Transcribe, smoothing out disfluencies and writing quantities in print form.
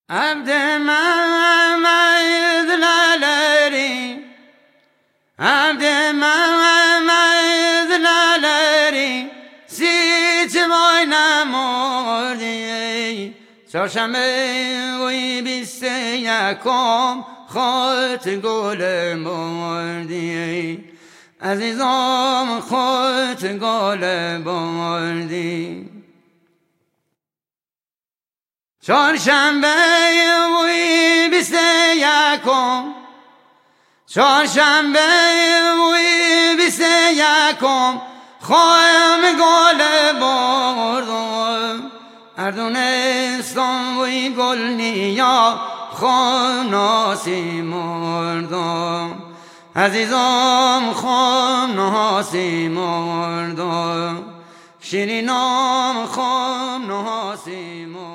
عبد محمد لالری عبد محمد لالری سیچ وای نمردی چهارشنبه وی 21 خود گل مردی عزیزم خود گل مردی چهارشنبه وی 21 چهارشنبه وی 21 خواهم گل بردم اردونستان وی گل نیا خاناسی مردم عزیزم خاناسی مردم شیرینم خاناسی مردم